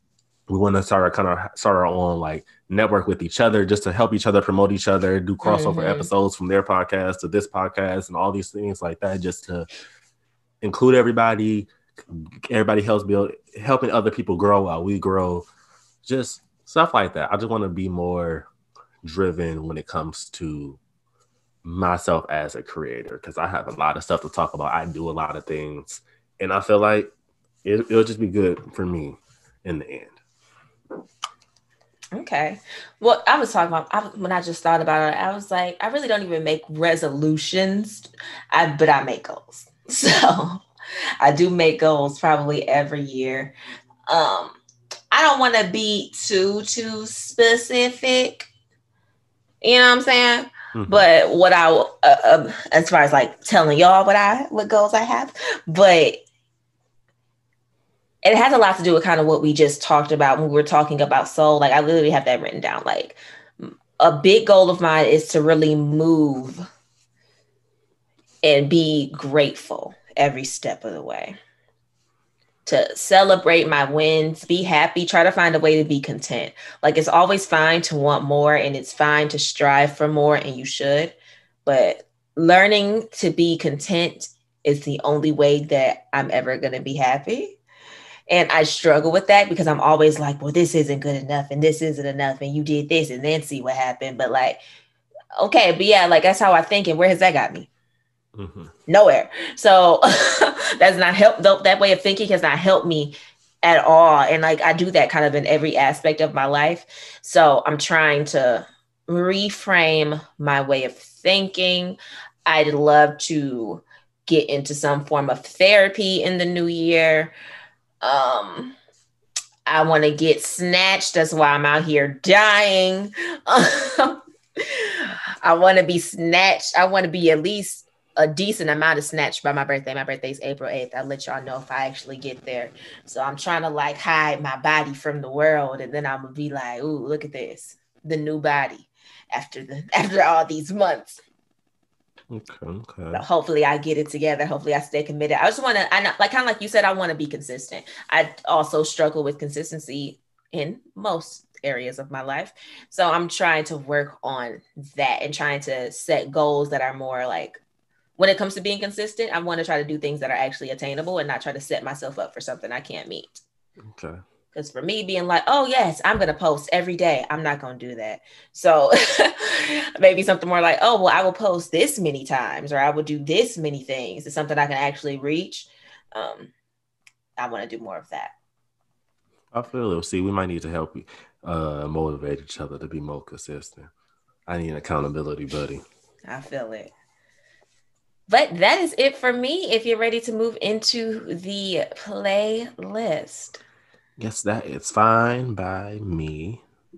we want to start our own like network with each other just to help each other promote each other, do crossover episodes from their podcast to this podcast and all these things like that, just to include everybody. Everybody helps build, helping other people grow while we grow, just stuff like that. I just want to be more driven when it comes to myself as a creator, because I have a lot of stuff to talk about. I do a lot of things, and I feel like it'll just be good for me in the end. Okay. Well, I was talking about when I just thought about it, I was like, I really don't even make resolutions, but I make goals. So I do make goals probably every year. Um, I don't want to be too specific. You know what I'm saying? But what as far as like telling y'all what goals I have, but it has a lot to do with kind of what we just talked about when we were talking about soul. Like I literally have that written down. Like a big goal of mine is to really move and be grateful every step of the way. To celebrate my wins, be happy, try to find a way to be content. Like it's always fine to want more and it's fine to strive for more, and you should. But learning to be content is the only way that I'm ever going to be happy. And I struggle with that because I'm always like, well, this isn't good enough and this isn't enough. And you did this and then see what happened. But like, okay, but yeah, like that's how I think. And where has that got me? Nowhere. So that's not help. That way of thinking has not helped me at all. And like, I do that kind of in every aspect of my life. So I'm trying to reframe my way of thinking. I'd love to get into some form of therapy in the new year. I want to get snatched. That's why I'm out here dying. I want to be snatched. I want to be at least a decent amount of snatched by my birthday. My birthday's April 8th. I'll let y'all know if I actually get there. So I'm trying to like hide my body from the world. And then I'm going to be like, ooh, look at this. The new body after all these months. Okay. But hopefully I get it together. Hopefully I stay committed. I just want to, like kind of like you said, I want to be consistent. I also struggle with consistency in most areas of my life. So I'm trying to work on that and trying to set goals that are more like, when it comes to being consistent, I want to try to do things that are actually attainable and not try to set myself up for something I can't meet. Okay. Because for me, being like, oh, yes, I'm going to post every day, I'm not going to do that. So maybe something more like, oh, well, I will post this many times or I will do this many things. It's something I can actually reach. I want to do more of that. I feel it. See, we might need to help you motivate each other to be more consistent. I need an accountability buddy. I feel it. But that is it for me. If you're ready to move into the playlist. Yes, that is fine by me.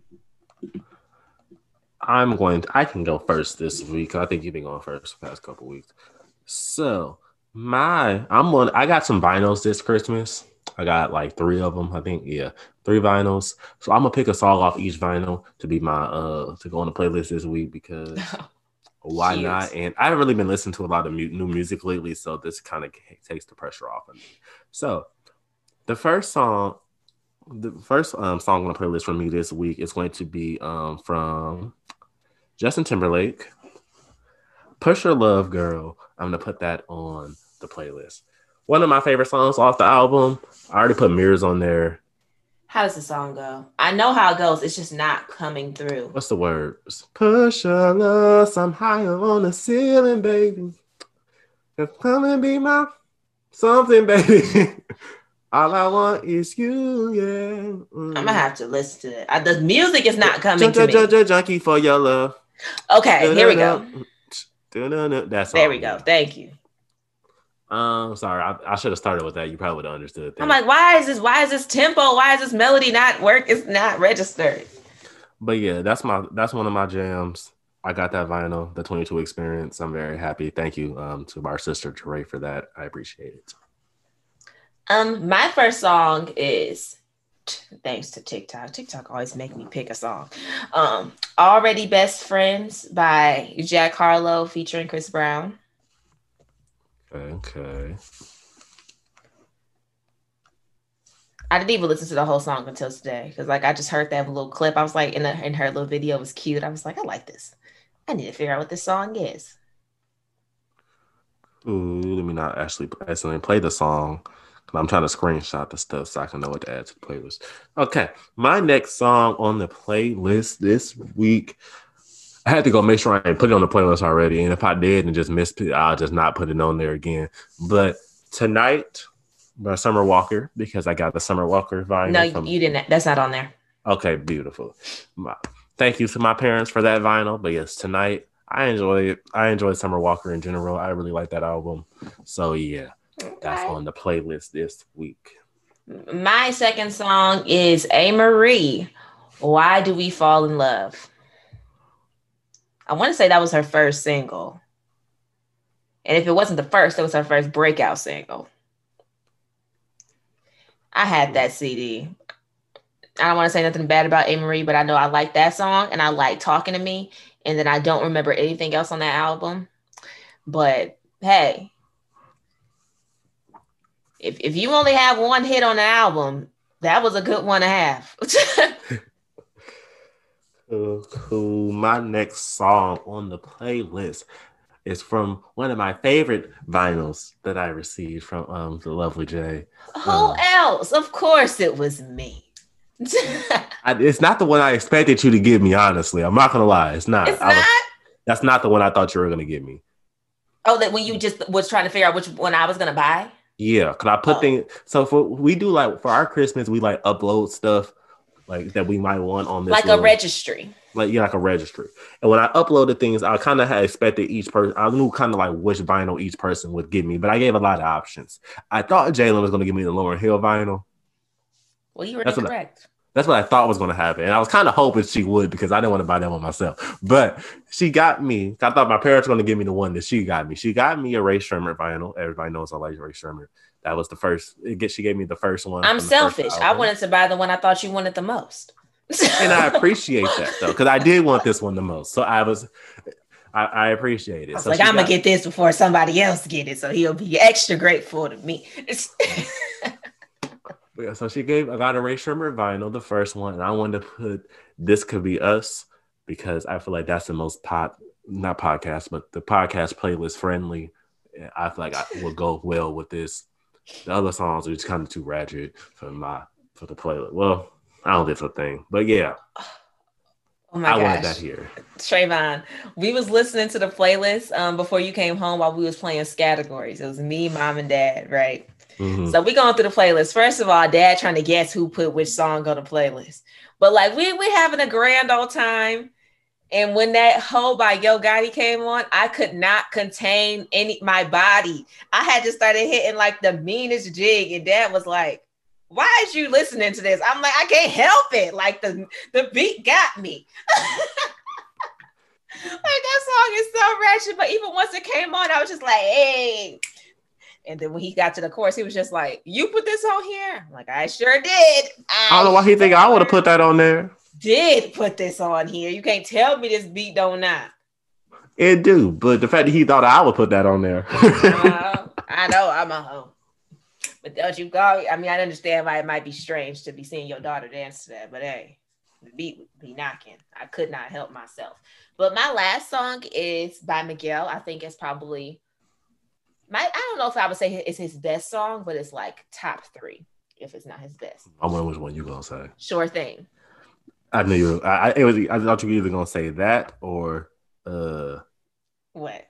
I can go first this week. I think you've been going first the past couple weeks. So I got some vinyls this Christmas. I got like 3 of them, I think. Yeah, 3 vinyls. So I'm gonna pick a song off each vinyl to be my to go on the playlist this week because why Cute. not? And I haven't really been listening to a lot of new music lately, so this kind of takes the pressure off of me. So the first song on the playlist for me this week is going to be from Justin Timberlake, Pusher Love Girl. I'm gonna put that on the playlist. One of my favorite songs off the album. I already put Mirrors on there. How does the song go? I know how it goes. It's just not coming through. What's the words? Pusher love, I'm higher on the ceiling, baby. Come and be my something, baby. All I want is you, yeah. I'm gonna have to listen to it. The music is not coming to me. Junkie for your love. Okay, here we go. That's there we go. Thank you. Sorry, I should have started with that. You probably would have understood that. I'm like, why is this tempo? Why is this melody not work? It's not registered. But yeah, that's one of my jams. I got that vinyl, the 22 Experience. I'm very happy. Thank you to our sister Jeray for that. I appreciate it. My first song is thanks to TikTok. TikTok always make me pick a song. Already Best Friends by Jack Harlow featuring Chris Brown. Okay. I didn't even listen to the whole song until today because, like, I just heard that little clip. I was like, in her little video, it was cute. I was like, I like this. I need to figure out what this song is. Ooh, let me not actually accidentally play the song. I'm trying to screenshot the stuff so I can know what to add to the playlist. Okay, my next song on the playlist this week. I had to go make sure I put it on the playlist already, and if I did and just missed it, I'll just not put it on there again. But Tonight by Summer Walker, because I got the Summer Walker vinyl. No, you didn't. That's not on there. Okay, beautiful. Thank you to my parents for that vinyl. But yes, Tonight, I enjoy it. I enjoy Summer Walker in general. I really like that album. So yeah, that's on the playlist this week. My second song is Amerie. Why Do We Fall in Love? I want to say that was her first single. And if it wasn't the first, it was her first breakout single. I had that CD. I don't want to say nothing bad about Amerie, but I know I like that song and I like Talking to Me. And then I don't remember anything else on that album. But hey, if you only have one hit on the album, that was a good one to have. Cool. My next song on the playlist is from one of my favorite vinyls that I received from the lovely Jay. Who else? Of course it was me. It's not the one I expected you to give me, honestly. I'm not gonna lie. It's not. That's not the one I thought you were gonna give me. Oh, that when you just was trying to figure out which one I was gonna buy? Yeah, cause I put things. So for our Christmas, we like upload stuff like that we might want on this, like a registry. Like a registry. And when I uploaded things, I kind of had expected each person. I knew kind of like which vinyl each person would give me, but I gave a lot of options. I thought Jalen was going to give me the Lauryn Hill vinyl. Well, you were incorrect. That's what I thought was going to happen. And I was kind of hoping she would because I didn't want to buy that one myself. But she got me. I thought my parents were going to give me the one that she got me. She got me a Ray Sherman vinyl. Everybody knows I like Ray Sherman. That was the first. She gave me the first one. I'm selfish. I wanted to buy the one I thought you wanted the most. And I appreciate that though, because I did want this one the most. So I appreciate it. I was like, I'm gonna get this before somebody else get it, so he'll be extra grateful to me. Yeah, so I got a Ray Sherman vinyl, the first one, and I wanted to put This Could Be Us because I feel like that's the most not podcast, but the podcast playlist friendly. I feel like I will go well with this. The other songs are just kind of too ratchet for the playlist. Well, I don't think it's a thing, but yeah. Oh my gosh. I wanted that here. Trayvon, we was listening to the playlist before you came home while we was playing categories. It was me, mom, and dad, right? Mm-hmm. So we going through the playlist. First of all, dad trying to guess who put which song on the playlist. But like we having a grand old time. And when that Hoe by Yo Gotti came on, I could not contain my body. I had to start hitting like the meanest jig. And dad was like, why is you listening to this? I'm like, I can't help it. Like the beat got me. Like that song is so ratchet. But even once it came on, I was just like, hey. And then when he got to the chorus, he was just like, you put this on here? I'm like, I sure did. I don't know why he think I would have put that on there. Did put this on here. You can't tell me this beat don't not. It do, but the fact that he thought I would put that on there. I know I'm a hoe. But don't you go? I mean, I understand why it might be strange to be seeing your daughter dance to that, but hey, the beat would be knocking. I could not help myself. But my last song is by Miguel. I think it's probably I don't know if I would say it's his best song, but it's like top 3 if it's not his best. I wonder which one you gonna say. Sure Thing. I knew you. I thought you were either gonna say that or what?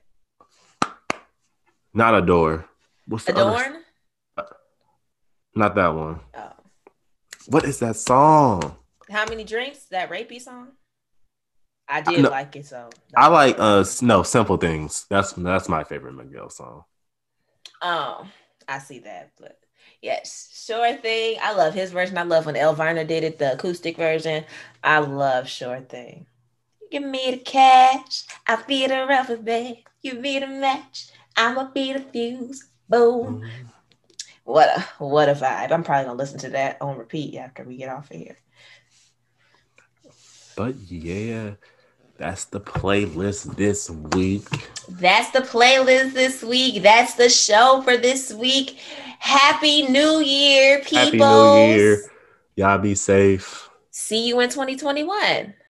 Not Adore. What's the Adorn? Not that one. Oh. What is that song? How Many Drinks? That rapey song? I did like it, so I like Simple Things. That's my favorite Miguel song. Oh, I see that, but yes, Sure Thing. I love his version. I love when Elvira did it, the acoustic version. I love Sure Thing. Give me the cash, I'll be the rubber band. You be the match, I'ma be the fuse. Boom. Mm. What a vibe. I'm probably gonna listen to that on repeat after we get off of here. But yeah, that's the playlist this week. That's the playlist this week. That's the show for this week. Happy New Year, Happy New peoples. Year. Y'all be safe. See you in 2021.